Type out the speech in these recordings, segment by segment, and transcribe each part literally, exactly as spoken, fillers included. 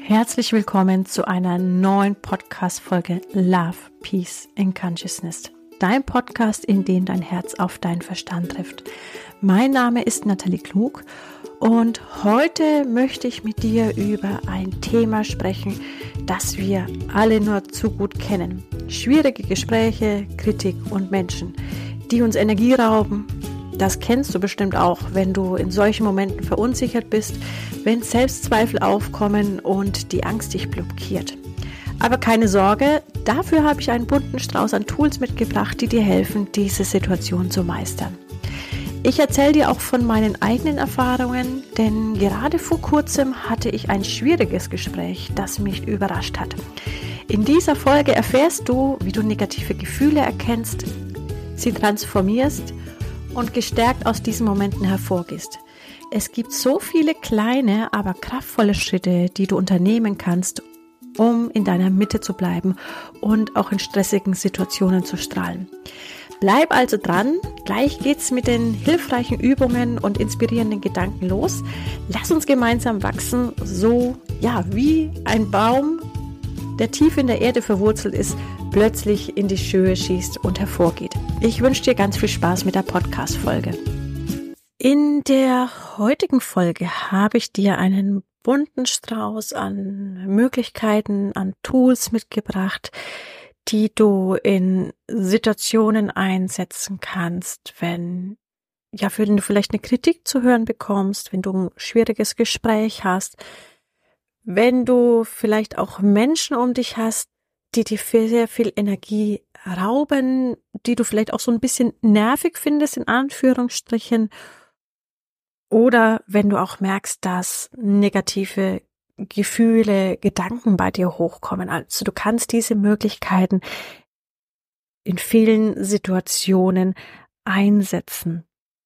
Herzlich willkommen zu einer neuen Podcast-Folge Love, Peace and Consciousness. Dein Podcast, in dem dein Herz auf deinen Verstand trifft. Mein Name ist Nathalie Klug und heute möchte ich mit dir über ein Thema sprechen, das wir alle nur zu gut kennen. Schwierige Gespräche, Kritik und Menschen, die uns Energie rauben. Das kennst du bestimmt auch, wenn du in solchen Momenten verunsichert bist, wenn Selbstzweifel aufkommen und die Angst dich blockiert. Aber keine Sorge, dafür habe ich einen bunten Strauß an Tools mitgebracht, die dir helfen, diese Situation zu meistern. Ich erzähle dir auch von meinen eigenen Erfahrungen, denn gerade vor kurzem hatte ich ein schwieriges Gespräch, das mich überrascht hat. In dieser Folge erfährst du, wie du negative Gefühle erkennst, sie transformierst und gestärkt aus diesen Momenten hervorgehst. Es gibt so viele kleine, aber kraftvolle Schritte, die du unternehmen kannst, um in deiner Mitte zu bleiben und auch in stressigen Situationen zu strahlen. Bleib also dran, gleich geht's mit den hilfreichen Übungen und inspirierenden Gedanken los. Lass uns gemeinsam wachsen, so ja wie ein Baum, der tief in der Erde verwurzelt ist, plötzlich in die Höhe schießt und hervorgeht. Ich wünsche dir ganz viel Spaß mit der Podcast-Folge. In der heutigen Folge habe ich dir einen bunten Strauß an Möglichkeiten, an Tools mitgebracht, die du in Situationen einsetzen kannst, wenn ja, wenn du vielleicht eine Kritik zu hören bekommst, wenn du ein schwieriges Gespräch hast, wenn du vielleicht auch Menschen um dich hast, die dir sehr viel Energie rauben, die du vielleicht auch so ein bisschen nervig findest, in Anführungsstrichen, oder wenn du auch merkst, dass negative Gefühle, Gedanken bei dir hochkommen. Also du kannst diese Möglichkeiten in vielen Situationen einsetzen.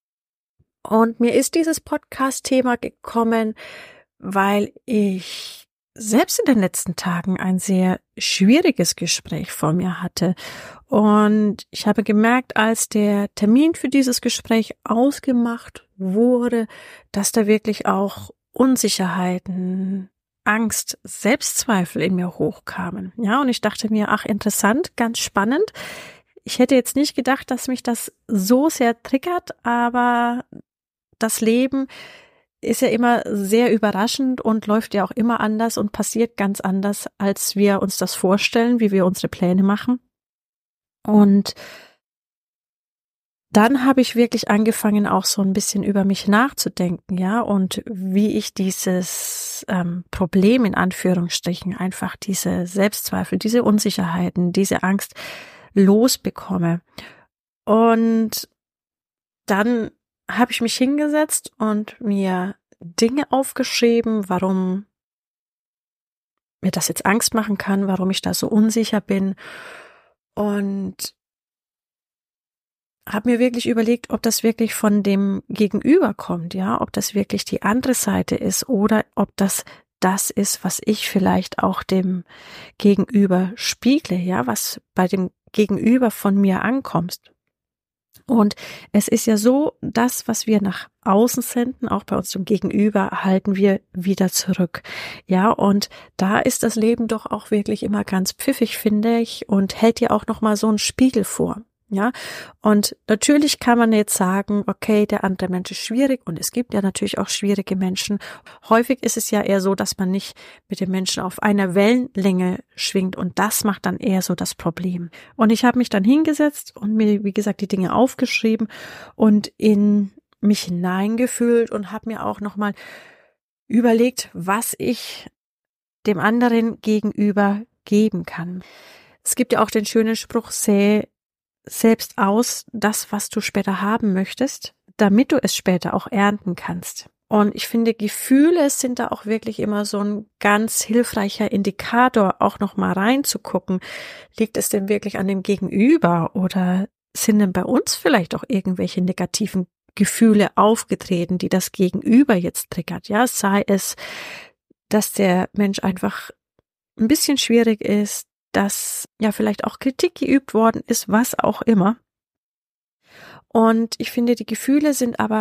Und mir ist dieses Podcast-Thema gekommen, weil ich selbst in den letzten Tagen ein sehr schwieriges Gespräch vor mir hatte. Und ich habe gemerkt, als der Termin für dieses Gespräch ausgemacht wurde, dass da wirklich auch Unsicherheiten, Angst, Selbstzweifel in mir hochkamen. Ja, und ich dachte mir, ach, interessant, ganz spannend. Ich hätte jetzt nicht gedacht, dass mich das so sehr triggert, aber das Leben ist ja immer sehr überraschend und läuft ja auch immer anders und passiert ganz anders, als wir uns das vorstellen, wie wir unsere Pläne machen. Und dann habe ich wirklich angefangen, auch so ein bisschen über mich nachzudenken, ja, und wie ich dieses ähm, Problem in Anführungsstrichen, einfach diese Selbstzweifel, diese Unsicherheiten, diese Angst losbekomme. Und dann habe ich mich hingesetzt und mir Dinge aufgeschrieben, warum mir das jetzt Angst machen kann, warum ich da so unsicher bin, und habe mir wirklich überlegt, ob das wirklich von dem Gegenüber kommt, ja, ob das wirklich die andere Seite ist oder ob das das ist, was ich vielleicht auch dem Gegenüber spiegle, ja, was bei dem Gegenüber von mir ankommt. Und es ist ja so, das, was wir nach außen senden, auch bei unserem Gegenüber, halten wir wieder zurück. Ja, und da ist das Leben doch auch wirklich immer ganz pfiffig, finde ich, und hält dir auch nochmal so einen Spiegel vor. Ja, und natürlich kann man jetzt sagen, okay, der andere Mensch ist schwierig, und es gibt ja natürlich auch schwierige Menschen. Häufig ist es ja eher so, dass man nicht mit dem Menschen auf einer Wellenlänge schwingt, und das macht dann eher so das Problem. Und ich habe mich dann hingesetzt und mir, wie gesagt, die Dinge aufgeschrieben und in mich hineingefühlt und habe mir auch nochmal überlegt, was ich dem anderen gegenüber geben kann. Es gibt ja auch den schönen Spruch, säe selbst aus das, was du später haben möchtest, damit du es später auch ernten kannst. Und ich finde, Gefühle sind da auch wirklich immer so ein ganz hilfreicher Indikator, auch noch mal reinzugucken. Liegt es denn wirklich an dem Gegenüber oder sind denn bei uns vielleicht auch irgendwelche negativen Gefühle aufgetreten, die das Gegenüber jetzt triggert? Ja, sei es, dass der Mensch einfach ein bisschen schwierig ist, dass ja vielleicht auch Kritik geübt worden ist, was auch immer. Und ich finde, die Gefühle sind aber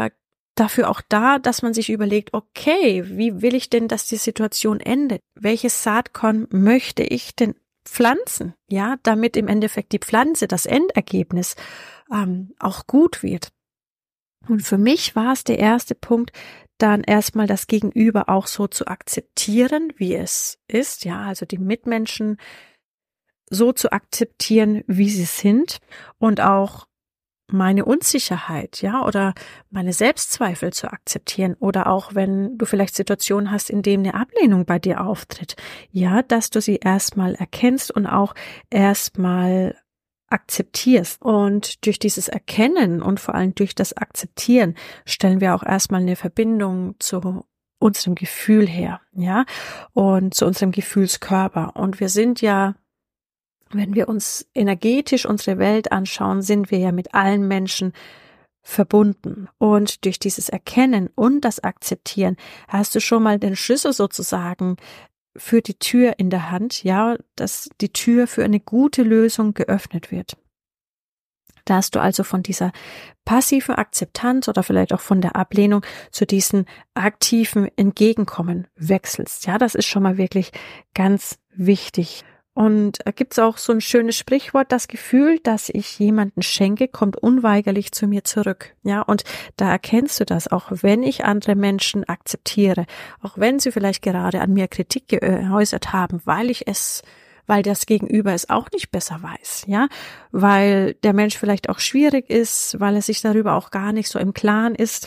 dafür auch da, dass man sich überlegt, okay, wie will ich denn, dass die Situation endet? Welches Saatkorn möchte ich denn pflanzen? Ja, damit im Endeffekt die Pflanze, das Endergebnis ähm, auch gut wird. Und für mich war es der erste Punkt, dann erstmal das Gegenüber auch so zu akzeptieren, wie es ist. Ja, also die Mitmenschen so zu akzeptieren, wie sie sind und auch meine Unsicherheit, ja, oder meine Selbstzweifel zu akzeptieren oder auch wenn du vielleicht Situationen hast, in denen eine Ablehnung bei dir auftritt, ja, dass du sie erstmal erkennst und auch erstmal akzeptierst. Und durch dieses Erkennen und vor allem durch das Akzeptieren stellen wir auch erstmal eine Verbindung zu unserem Gefühl her, ja, und zu unserem Gefühlskörper. Und wir sind ja, wenn wir uns energetisch unsere Welt anschauen, sind wir ja mit allen Menschen verbunden. Und durch dieses Erkennen und das Akzeptieren hast du schon mal den Schlüssel sozusagen für die Tür in der Hand, ja, dass die Tür für eine gute Lösung geöffnet wird. Dass du also von dieser passiven Akzeptanz oder vielleicht auch von der Ablehnung zu diesem aktiven Entgegenkommen wechselst. Ja, das ist schon mal wirklich ganz wichtig. Und da gibt's auch so ein schönes Sprichwort, das Gefühl, dass ich jemanden schenke, kommt unweigerlich zu mir zurück. Ja, und da erkennst du das, auch wenn ich andere Menschen akzeptiere, auch wenn sie vielleicht gerade an mir Kritik geäußert haben, weil ich es, weil das Gegenüber es auch nicht besser weiß, ja, weil der Mensch vielleicht auch schwierig ist, weil er sich darüber auch gar nicht so im Klaren ist,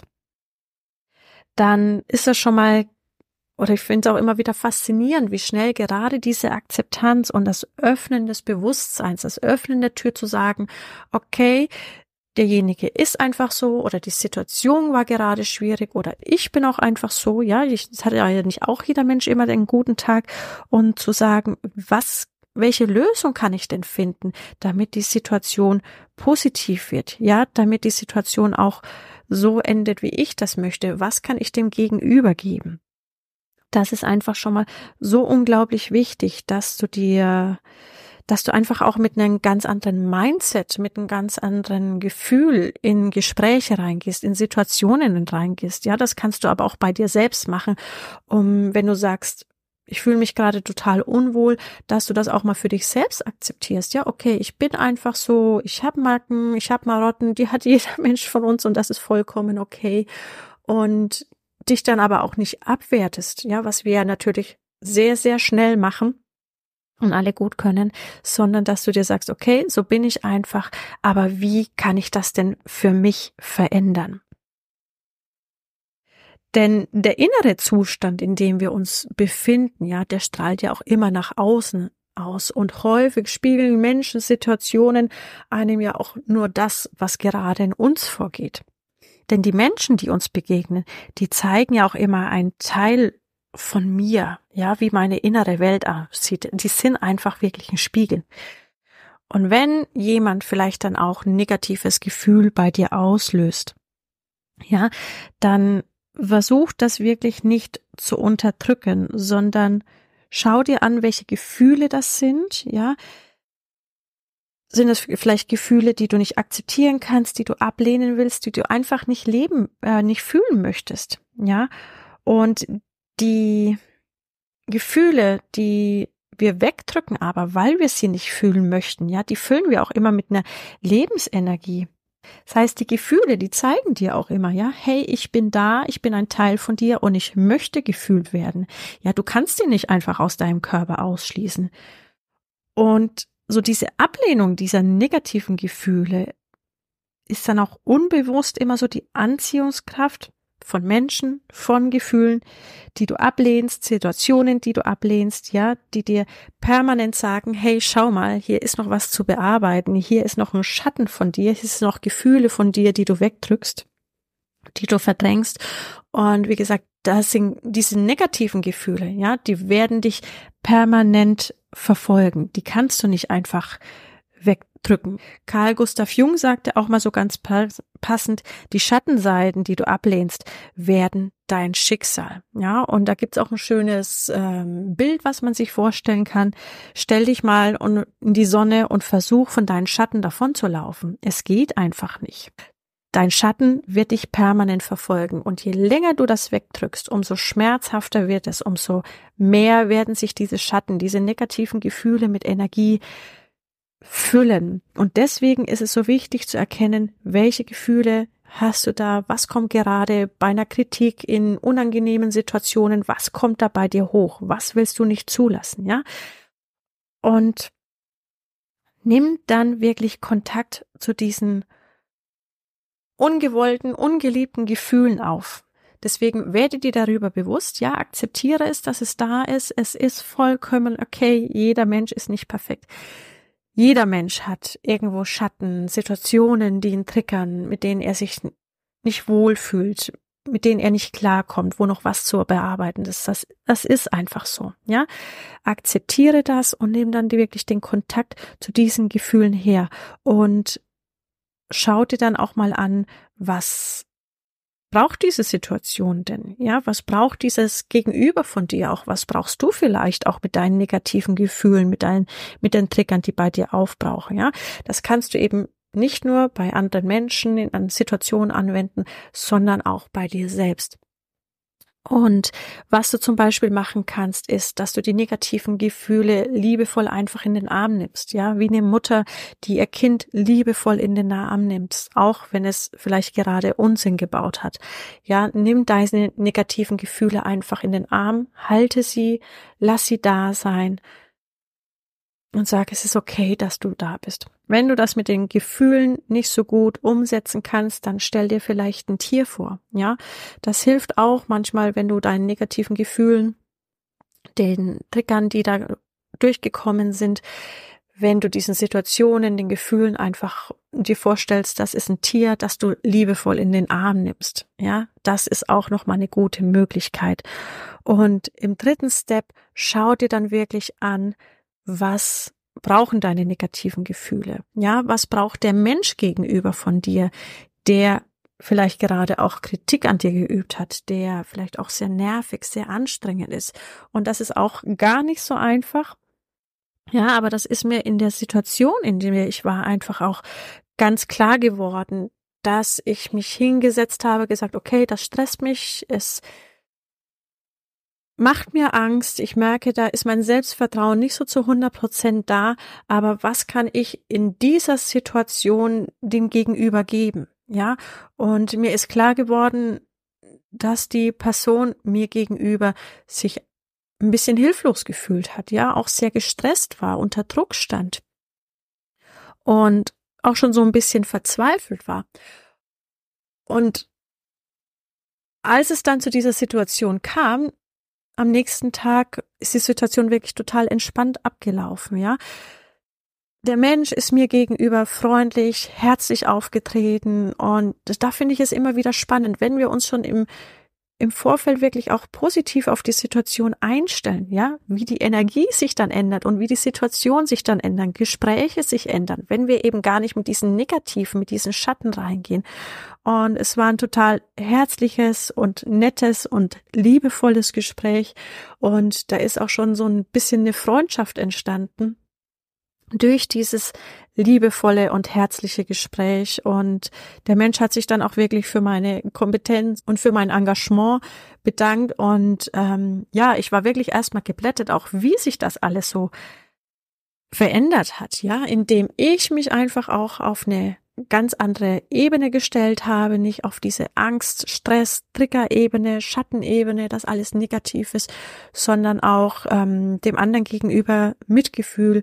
dann ist das schon mal. Oder ich finde es auch immer wieder faszinierend, wie schnell gerade diese Akzeptanz und das Öffnen des Bewusstseins, das Öffnen der Tür zu sagen, okay, derjenige ist einfach so oder die Situation war gerade schwierig oder ich bin auch einfach so, ja, ich, das hat ja nicht auch jeder Mensch immer einen guten Tag und zu sagen, was, welche Lösung kann ich denn finden, damit die Situation positiv wird, ja, damit die Situation auch so endet, wie ich das möchte, was kann ich dem Gegenüber geben? Das ist einfach schon mal so unglaublich wichtig, dass du dir, dass du einfach auch mit einem ganz anderen Mindset, mit einem ganz anderen Gefühl in Gespräche reingehst, in Situationen reingehst. Ja, das kannst du aber auch bei dir selbst machen, um, wenn du sagst, ich fühle mich gerade total unwohl, dass du das auch mal für dich selbst akzeptierst. Ja, okay, ich bin einfach so, ich habe Macken, ich habe Marotten, die hat jeder Mensch von uns und das ist vollkommen okay. Und dich dann aber auch nicht abwertest, ja, was wir ja natürlich sehr, sehr schnell machen und alle gut können, sondern dass du dir sagst, okay, so bin ich einfach, aber wie kann ich das denn für mich verändern? Denn der innere Zustand, in dem wir uns befinden, ja, der strahlt ja auch immer nach außen aus und häufig spiegeln Menschen, Situationen einem ja auch nur das, was gerade in uns vorgeht. Denn die Menschen, die uns begegnen, die zeigen ja auch immer einen Teil von mir, ja, wie meine innere Welt aussieht. Die sind einfach wirklich ein Spiegel. Und wenn jemand vielleicht dann auch ein negatives Gefühl bei dir auslöst, ja, dann versuch das wirklich nicht zu unterdrücken, sondern schau dir an, welche Gefühle das sind, ja. Sind es vielleicht Gefühle, die du nicht akzeptieren kannst, die du ablehnen willst, die du einfach nicht leben, äh, nicht fühlen möchtest, ja? Und die Gefühle, die wir wegdrücken, aber weil wir sie nicht fühlen möchten, ja, die füllen wir auch immer mit einer Lebensenergie. Das heißt, die Gefühle, die zeigen dir auch immer, ja, hey, ich bin da, ich bin ein Teil von dir und ich möchte gefühlt werden. Ja, du kannst die nicht einfach aus deinem Körper ausschließen. Und so diese Ablehnung dieser negativen Gefühle ist dann auch unbewusst immer so die Anziehungskraft von Menschen, von Gefühlen, die du ablehnst, Situationen, die du ablehnst, ja, die dir permanent sagen, hey, schau mal, hier ist noch was zu bearbeiten, hier ist noch ein Schatten von dir, hier sind noch Gefühle von dir, die du wegdrückst, die du verdrängst. Und wie gesagt, das sind diese negativen Gefühle, ja, die werden dich permanent verfolgen. Die kannst du nicht einfach wegdrücken. Carl Gustav Jung sagte auch mal so ganz passend, die Schattenseiten, die du ablehnst, werden dein Schicksal. Ja, und da gibt's auch ein schönes ähm, Bild, was man sich vorstellen kann. Stell dich mal in die Sonne und versuch, von deinen Schatten davon zu laufen. Es geht einfach nicht. dein Schatten wird dich permanent verfolgen. Und je länger du das wegdrückst, umso schmerzhafter wird es, umso mehr werden sich diese Schatten, diese negativen Gefühle mit Energie füllen. Und deswegen ist es so wichtig zu erkennen, welche Gefühle hast du da, was kommt gerade bei einer Kritik in unangenehmen Situationen, was kommt da bei dir hoch, was willst du nicht zulassen, ja? Und nimm dann wirklich Kontakt zu diesen ungewollten, ungeliebten Gefühlen auf. Deswegen werde dir darüber bewusst, ja, akzeptiere es, dass es da ist, es ist vollkommen okay, jeder Mensch ist nicht perfekt. Jeder Mensch hat irgendwo Schatten, Situationen, die ihn triggern, mit denen er sich nicht wohlfühlt, mit denen er nicht klarkommt, wo noch was zu bearbeiten ist. Das, das ist einfach so, ja. Akzeptiere das und nimm dann wirklich den Kontakt zu diesen Gefühlen her und schau dir dann auch mal an, was braucht diese Situation denn? Ja, was braucht dieses Gegenüber von dir auch? Was brauchst du vielleicht auch mit deinen negativen Gefühlen, mit deinen, mit den Triggern, die bei dir aufbrauchen? Ja, das kannst du eben nicht nur bei anderen Menschen in einer Situation anwenden, sondern auch bei dir selbst. Und was du zum Beispiel machen kannst, ist, dass du die negativen Gefühle liebevoll einfach in den Arm nimmst, ja, wie eine Mutter, die ihr Kind liebevoll in den Arm nimmt, auch wenn es vielleicht gerade Unsinn gebaut hat. Ja, nimm deine negativen Gefühle einfach in den Arm, halte sie, lass sie da sein und sag, es ist okay, dass du da bist. Wenn du das mit den Gefühlen nicht so gut umsetzen kannst, dann stell dir vielleicht ein Tier vor, ja. Das hilft auch manchmal, wenn du deinen negativen Gefühlen, den Triggern, die da durchgekommen sind, wenn du diesen Situationen, den Gefühlen einfach dir vorstellst, das ist ein Tier, das du liebevoll in den Arm nimmst, ja. Das ist auch nochmal eine gute Möglichkeit. Und im dritten Step, schau dir dann wirklich an, was brauchen deine negativen Gefühle? Ja, was braucht der Mensch gegenüber von dir, der vielleicht gerade auch Kritik an dir geübt hat, der vielleicht auch sehr nervig, sehr anstrengend ist? Und das ist auch gar nicht so einfach. Ja, aber das ist mir in der Situation, in der ich war, einfach auch ganz klar geworden, dass ich mich hingesetzt habe, gesagt, okay, das stresst mich, es macht mir Angst, ich merke, da ist mein Selbstvertrauen nicht so zu hundert Prozent da, aber was kann ich in dieser Situation dem Gegenüber geben, ja? Und mir ist klar geworden, dass die Person mir gegenüber sich ein bisschen hilflos gefühlt hat, ja, auch sehr gestresst war, unter Druck stand und auch schon so ein bisschen verzweifelt war. Und als es dann zu dieser Situation kam, am nächsten Tag ist die Situation wirklich total entspannt abgelaufen, ja. Der Mensch ist mir gegenüber freundlich, herzlich aufgetreten und da finde ich es immer wieder spannend, wenn wir uns schon im im Vorfeld wirklich auch positiv auf die Situation einstellen, ja, wie die Energie sich dann ändert und wie die Situation sich dann ändern, Gespräche sich ändern, wenn wir eben gar nicht mit diesen Negativen, mit diesen Schatten reingehen. Und es war ein total herzliches und nettes und liebevolles Gespräch und da ist auch schon so ein bisschen eine Freundschaft entstanden durch dieses liebevolle und herzliche Gespräch und der Mensch hat sich dann auch wirklich für meine Kompetenz und für mein Engagement bedankt und ähm, ja, ich war wirklich erstmal geblättet, auch wie sich das alles so verändert hat, ja, indem ich mich einfach auch auf eine ganz andere Ebene gestellt habe, nicht auf diese Angst, Stress, Trigger-Ebene, Schattenebene, das alles negativ ist, sondern auch ähm, dem anderen gegenüber Mitgefühl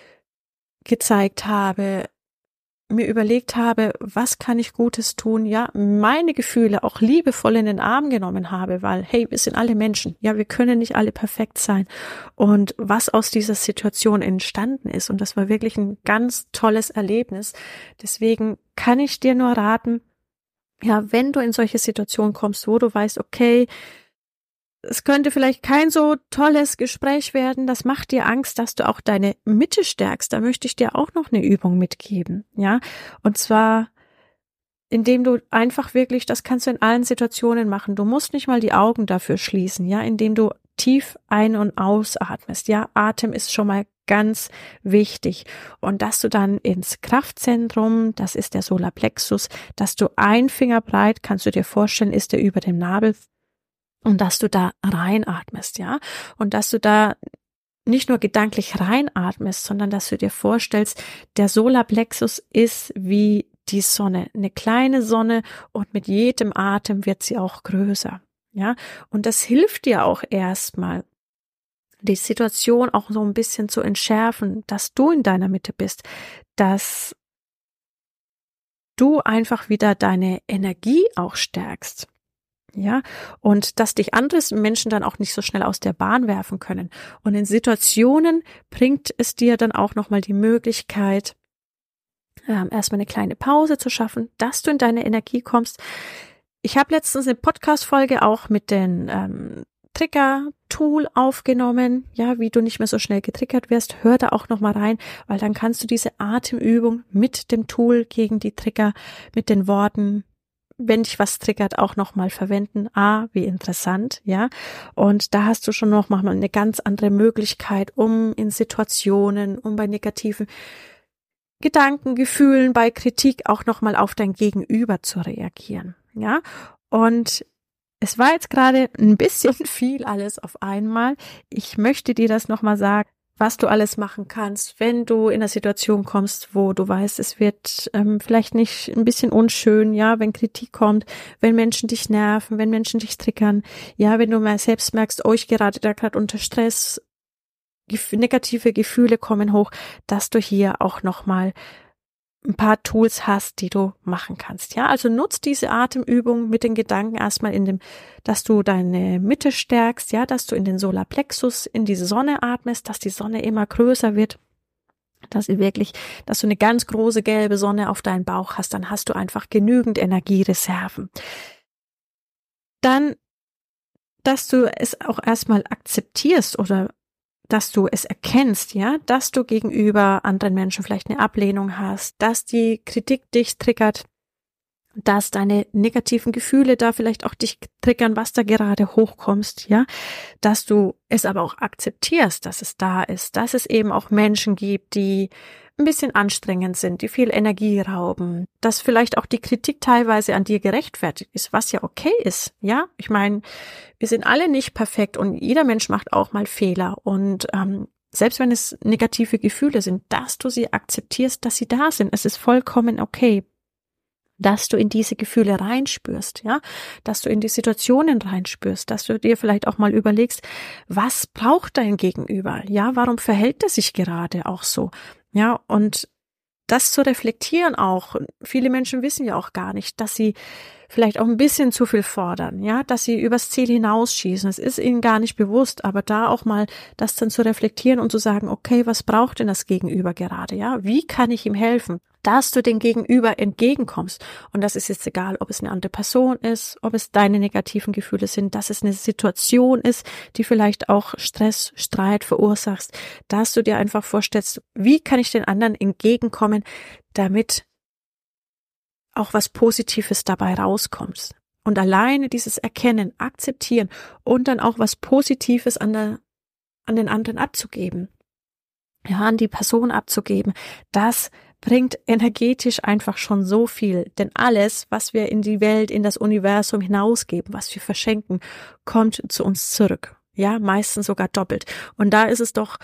gezeigt habe, mir überlegt habe, was kann ich Gutes tun, ja, meine Gefühle auch liebevoll in den Arm genommen habe, weil, hey, wir sind alle Menschen, ja, wir können nicht alle perfekt sein und was aus dieser Situation entstanden ist und das war wirklich ein ganz tolles Erlebnis, deswegen kann ich dir nur raten, ja, wenn du in solche Situationen kommst, wo du weißt, okay, es könnte vielleicht kein so tolles Gespräch werden, das macht dir Angst, dass du auch deine Mitte stärkst. Da möchte ich dir auch noch eine Übung mitgeben, ja. Und zwar, indem du einfach wirklich, das kannst du in allen Situationen machen. Du musst nicht mal die Augen dafür schließen, ja, indem du tief ein- und ausatmest. Ja, Atem ist schon mal ganz wichtig. Und dass du dann ins Kraftzentrum, das ist der Solarplexus, dass du ein Finger breit, kannst du dir vorstellen, ist der über dem Nabel, und dass du da reinatmest, ja, und dass du da nicht nur gedanklich reinatmest, sondern dass du dir vorstellst, der Solarplexus ist wie die Sonne, eine kleine Sonne, und mit jedem Atem wird sie auch größer, ja, und das hilft dir auch erstmal, die Situation auch so ein bisschen zu entschärfen, dass du in deiner Mitte bist, dass du einfach wieder deine Energie auch stärkst. Ja, und dass dich andere Menschen dann auch nicht so schnell aus der Bahn werfen können. Und in Situationen bringt es dir dann auch nochmal die Möglichkeit, ähm, erstmal eine kleine Pause zu schaffen, dass du in deine Energie kommst. Ich habe letztens eine Podcast-Folge auch mit den ähm, Trigger-Tool aufgenommen, ja, wie du nicht mehr so schnell getriggert wirst. Hör da auch nochmal rein, weil dann kannst du diese Atemübung mit dem Tool gegen die Trigger, mit den Worten, wenn dich was triggert, auch nochmal verwenden. Ah, wie interessant, ja. Und da hast du schon noch mal eine ganz andere Möglichkeit, um in Situationen, um bei negativen Gedanken, Gefühlen, bei Kritik auch nochmal auf dein Gegenüber zu reagieren, ja. Und es war jetzt gerade ein bisschen viel alles auf einmal. Ich möchte dir das nochmal sagen, was du alles machen kannst, wenn du in eine Situation kommst, wo du weißt, es wird ähm, vielleicht nicht ein bisschen unschön, ja, wenn Kritik kommt, wenn Menschen dich nerven, wenn Menschen dich triggern, ja, wenn du mal selbst merkst, oh, ich gerate da gerade unter Stress, gef- negative Gefühle kommen hoch, dass du hier auch nochmal ein paar Tools hast, die du machen kannst. Ja, also nutz diese Atemübung mit den Gedanken erstmal in dem, dass du deine Mitte stärkst, ja, dass du in den Solarplexus, in die Sonne atmest, dass die Sonne immer größer wird, dass sie wirklich, dass du eine ganz große gelbe Sonne auf deinem Bauch hast, dann hast du einfach genügend Energiereserven. Dann, dass du es auch erstmal akzeptierst oder dass du es erkennst, ja, dass du gegenüber anderen Menschen vielleicht eine Ablehnung hast, dass die Kritik dich triggert, dass deine negativen Gefühle da vielleicht auch dich triggern, was da gerade hochkommst, ja, dass du es aber auch akzeptierst, dass es da ist, dass es eben auch Menschen gibt, die ein bisschen anstrengend sind, die viel Energie rauben, dass vielleicht auch die Kritik teilweise an dir gerechtfertigt ist, was ja okay ist, ja. Ich meine, wir sind alle nicht perfekt und jeder Mensch macht auch mal Fehler und ähm, selbst wenn es negative Gefühle sind, dass du sie akzeptierst, dass sie da sind, es ist vollkommen okay, dass du in diese Gefühle reinspürst, ja, dass du in die Situationen reinspürst, dass du dir vielleicht auch mal überlegst, was braucht dein Gegenüber, ja, warum verhält er sich gerade auch so? Ja, und das zu reflektieren auch. Viele Menschen wissen ja auch gar nicht, dass sie vielleicht auch ein bisschen zu viel fordern, ja, dass sie übers Ziel hinausschießen. Es ist ihnen gar nicht bewusst, aber da auch mal das dann zu reflektieren und zu sagen, okay, was braucht denn das Gegenüber gerade, ja? Wie kann ich ihm helfen? Dass du dem Gegenüber entgegenkommst. Und das ist jetzt egal, ob es eine andere Person ist, ob es deine negativen Gefühle sind, dass es eine Situation ist, die vielleicht auch Stress, Streit verursacht, dass du dir einfach vorstellst, wie kann ich den anderen entgegenkommen, damit auch was Positives dabei rauskommt. Und alleine dieses Erkennen, Akzeptieren und dann auch was Positives an der, an den anderen abzugeben, ja, an die Person abzugeben, das bringt energetisch einfach schon so viel. Denn alles, was wir in die Welt, in das Universum hinausgeben, was wir verschenken, kommt zu uns zurück. Ja, meistens sogar doppelt. Und da ist es doch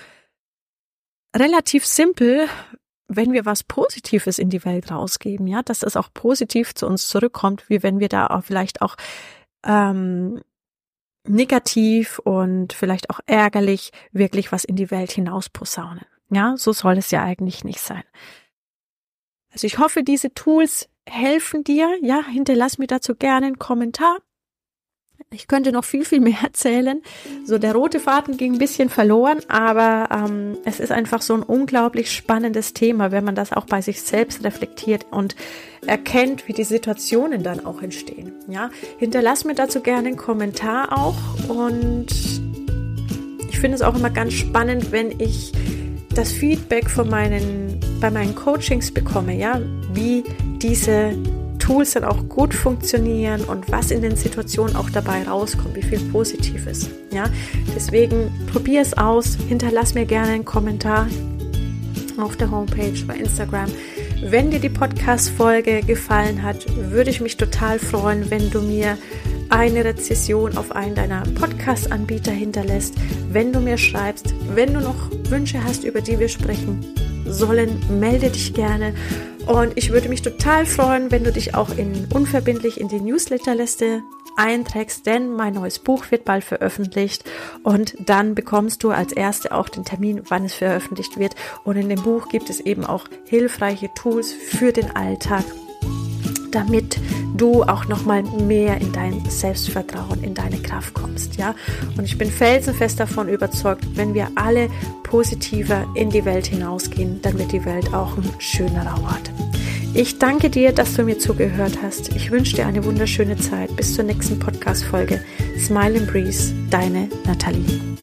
relativ simpel, wenn wir was Positives in die Welt rausgeben, ja, dass es auch positiv zu uns zurückkommt, wie wenn wir da auch vielleicht auch ähm, negativ und vielleicht auch ärgerlich wirklich was in die Welt hinaus posaunen. Ja, so soll es ja eigentlich nicht sein. Also ich hoffe, diese Tools helfen dir. Ja, hinterlass mir dazu gerne einen Kommentar. Ich könnte noch viel, viel mehr erzählen. So, der rote Faden ging ein bisschen verloren, aber ähm, es ist einfach so ein unglaublich spannendes Thema, wenn man das auch bei sich selbst reflektiert und erkennt, wie die Situationen dann auch entstehen. Ja, hinterlass mir dazu gerne einen Kommentar auch und ich finde es auch immer ganz spannend, wenn ich das Feedback von meinen, bei meinen Coachings bekomme, ja, wie diese Tools dann auch gut funktionieren und was in den Situationen auch dabei rauskommt, wie viel Positives. Ja? Deswegen probier es aus, hinterlass mir gerne einen Kommentar auf der Homepage, bei Instagram. Wenn dir die Podcast-Folge gefallen hat, würde ich mich total freuen, wenn du mir eine Rezession auf einen deiner Podcast-Anbieter hinterlässt, wenn du mir schreibst, wenn du noch Wünsche hast, über die wir sprechen sollen, melde dich gerne. Und ich würde mich total freuen, wenn du dich auch in unverbindlich in die Newsletterliste einträgst, denn mein neues Buch wird bald veröffentlicht und dann bekommst du als Erste auch den Termin, wann es veröffentlicht wird. Und in dem Buch gibt es eben auch hilfreiche Tools für den Alltag, damit du auch nochmal mehr in dein Selbstvertrauen, in deine Kraft kommst, ja. Und ich bin felsenfest davon überzeugt, wenn wir alle positiver in die Welt hinausgehen, dann wird die Welt auch ein schönerer Ort. Ich danke dir, dass du mir zugehört hast. Ich wünsche dir eine wunderschöne Zeit. Bis zur nächsten Podcast-Folge. Smile and Breeze, deine Nathalie.